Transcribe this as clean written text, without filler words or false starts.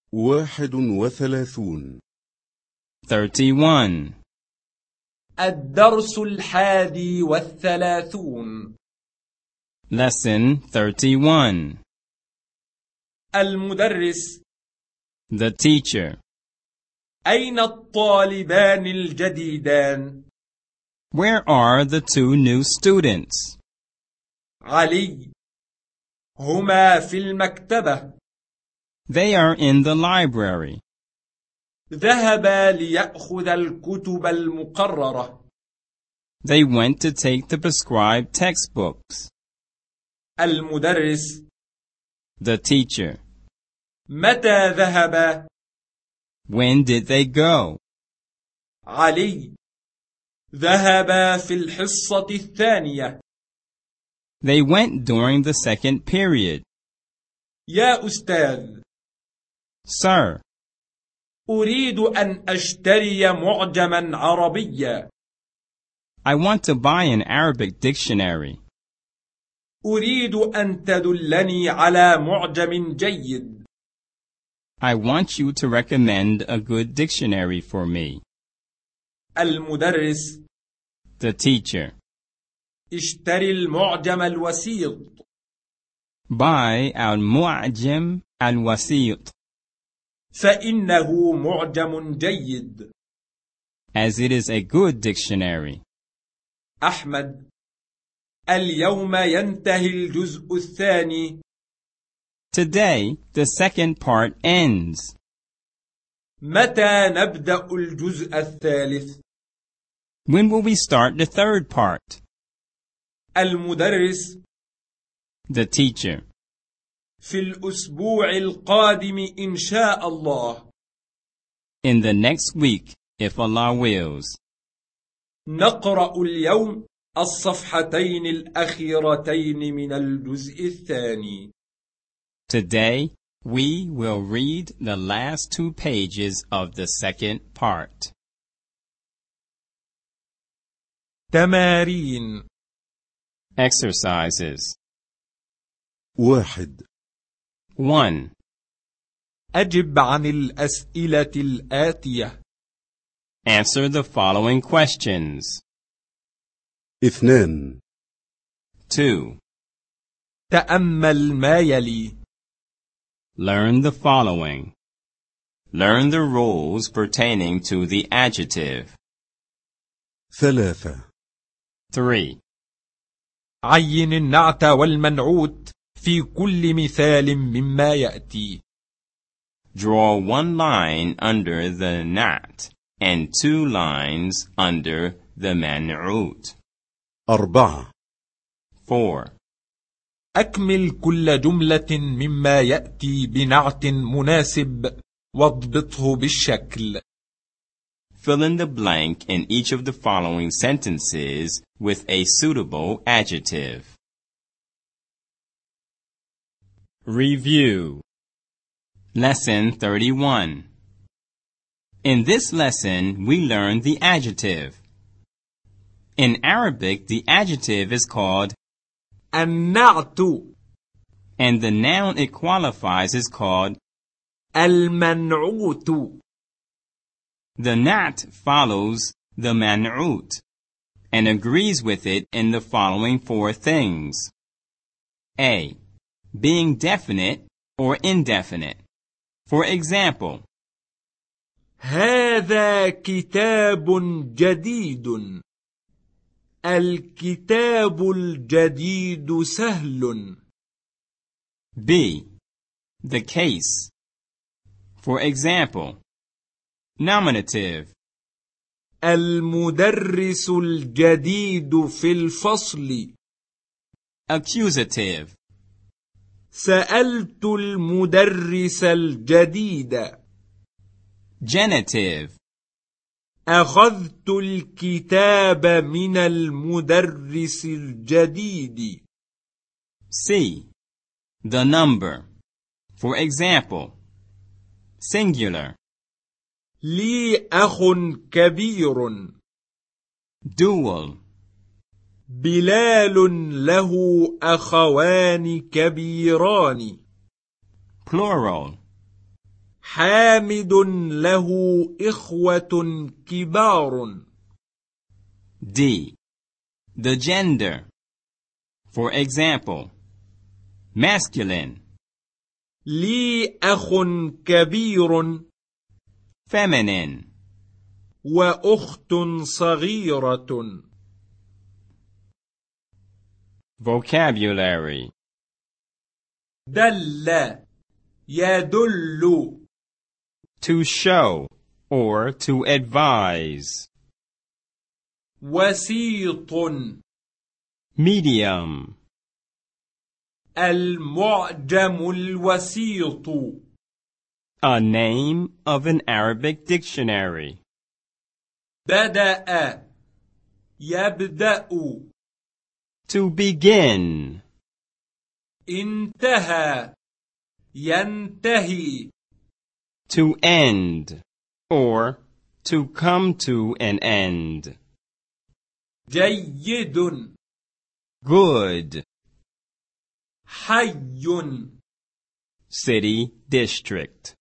31. 31. الدرس 31. Lesson 31. المدرس. The teacher. أين الطالبان الجديدان؟ Where are the 2 new students? علي. هما في المكتبة. They are in the library. ذهبا ليأخذ الكتب المقررة. They went to take the prescribed textbooks. المدرس. The teacher. متى ذهبا؟ When did they go? علي. ذهبا في الحصة الثانية. They went during the second period. يا أستاذ. Sir. أريد أن أشتري معجما عربيا. I want to buy an Arabic dictionary. أريد أن تدلني على معجم جيد. I want you to recommend a good dictionary for me. المدرس. The teacher. اشتري المعجم الوسيط. Buy المعجم الوسيط. فإنه معجم جيد. As it is a good dictionary. أحمد. اليوم ينتهي الجزء الثاني. Today, the second part ends. متى نبدأ الجزء الثالث؟ When will we start the third part? المدرس. The teacher. في الأسبوع القادم إن شاء الله. In the next week, if Allah wills. نقرأ اليوم الصفحتين الأخيرتين من الجزء الثاني. Today, we will read the last 2 pages of the second part. تمارين. Exercises. 1. 1. أجب عن الأسئلة الآتية. Answer the following questions. 2. 2. تأمل ما يلي. Learn the following. Learn the rules pertaining to the adjective. 3. 3. عين النعت والمنعوت في كل مثال مما يأتي. Draw 1 line under the nat and 2 lines under the man'ut. 4. 4. أكمل كل جملة مما يأتي بنعت مناسب واضبطه بالشكل. Fill in the blank in each of the following sentences with a suitable adjective. Review. Lesson 31. In this lesson, we learned the adjective. In Arabic, the adjective is called النعت. and the noun it qualifies is called المنعوت. The nat follows the man'ut and agrees with it in the following 4 things. A. Being definite or indefinite. For example, هذا كتاب جديد. الكتاب الجديد سهل. B. The case. For example, nominative. المدرس الجديد في الفصل. Accusative. سألت المدرس الجديد. Genitive. أخذت الكتاب من المدرس الجديد. C. The number. For example, singular. لي أخ كبير. Dual. بلال له أخوان كبيران. Plural. حامد له إخوة كبار. D. The gender. For example, masculine, لي أخ كبير feminine, وأخت صغيرة. vocabulary, دل يدل. to show or to advise, وسيط medium, المعجم الوسيط. a name of an Arabic dictionary. بدأ يبدأ. To begin, انتهى ينتهي. to end, or to come to an end. جيد Good, حي city, district.